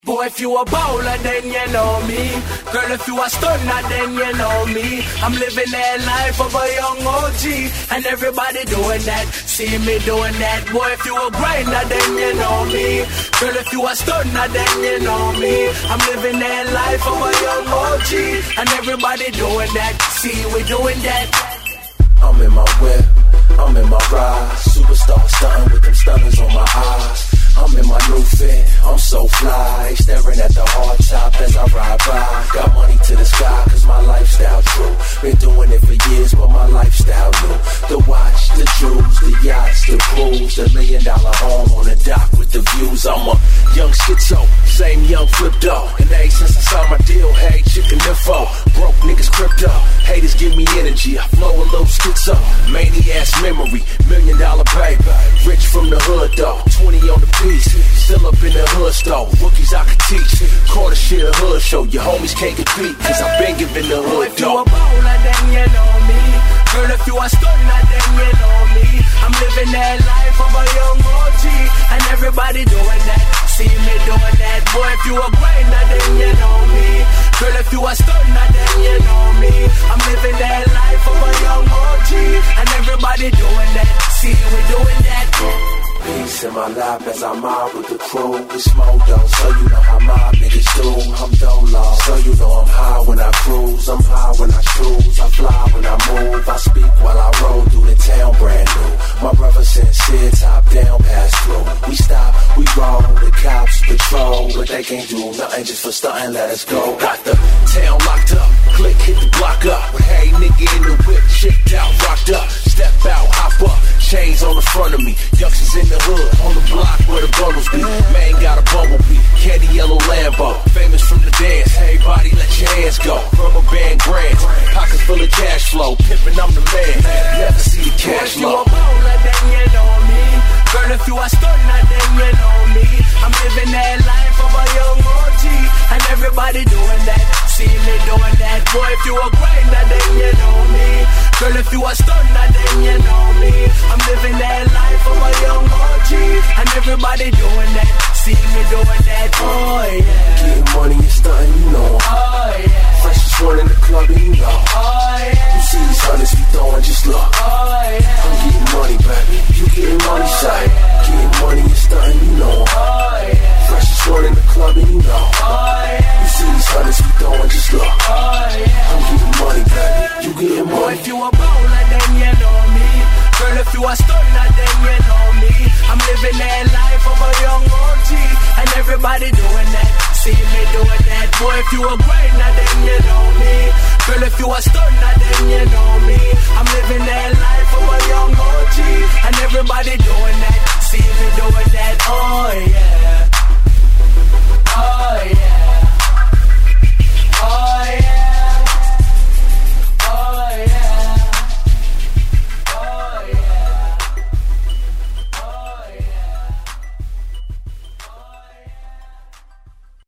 Boy, if you a bowler, then you know me. Girl, if you a stunner, then you know me. I'm living that life of a young OG, and everybody doing that. See me doing that. Boy, if you a grinder, then you know me. Girl, if you a stunner, then you know me. I'm living that life of a young OG, and everybody doing that. See, we doing that. I'm in my whip, I'm in my ride. Superstar stunting with them stunners on my eyes. I'm in my new fit, I'm so fly. Staring at the hard top as I ride by. Got money to the sky, cause my lifestyle true. Been doing it for years, but my lifestyle new. The watch, the jewels, the yachts, the cruise. The $1 million home on the dock with the views. I'm a young schizo, same young Flipto. And ever since I signed my deal, hey, chicken info. Broke niggas crypto, haters give me energy. I flow a little schizo, maniac memory. $1 million baby, rich from the hood though. 20 on the still up in the hood store. Rookies I could teach. Quarter shit a hood show. Your homies can't compete, cause I been giving the hood if you a bowler, then you know me. Girl, if you a stunner, then you know me. I'm living that life of a young OG, and everybody doing that. See me doing that. Boy, if you a grinder, then you know me. Girl, if you a stunner, then you know me. I'm living that life of a young OG, and everybody doing that. See, we doing that. Peace in my lap as I mob with the crew. It's Modo, so you know how my niggas do. I'm Dolo, so you know I'm high when I cruise. I'm high when I choose, I fly when I move. I speak while I roll through the town brand new. My brother sincere, top down, pass through. We stop, we roll, the cops patrol. But they can't do nothing just for stunting, let us go. Got the town locked up, click, hit the block up. But hey, nigga in the whip, chicked out, rocked up. Step out, hop up, chains on the front of me. Youngsters in the hood, on the block where the bundles be. Man got a bumblebee, candy yellow Lambo. Famous from the dance, hey body let your hands go. Rubber band grants, pockets full of cash flow. Pimpin', I'm the man, never see the cash flow. If you a bowler, then you know me. Girl, if you a stunner, then you know me. I'm living that life of a young OG, and everybody doing that. See me doing that. Boy, if you a grinder, then you know me. Girl, if you a stunner, then you know me. I'm living that life of a young OG, and everybody doing that. See me doing that. Oh yeah. Getting money and stunting, you know. Oh yeah. Freshest one in the club, and you know. Oh yeah. You see these hundreds we throwing, just look. Oh yeah. I'm getting money, baby. You getting money, side. Getting money and stunting, you know. Oh yeah. Freshest one in the club, and you know. Oh yeah. You see these hundreds we throwing, just look. Oh yeah. I'm getting money, baby. You getting money. Boy, if you a bowler, then you know me. Girl, if you a stunner, then you know me. I'm living that life of a young OG, and everybody doing that. See me doing that. Boy, if you a grinder, then you know me. Girl, if you a stunner, then you know me. I'm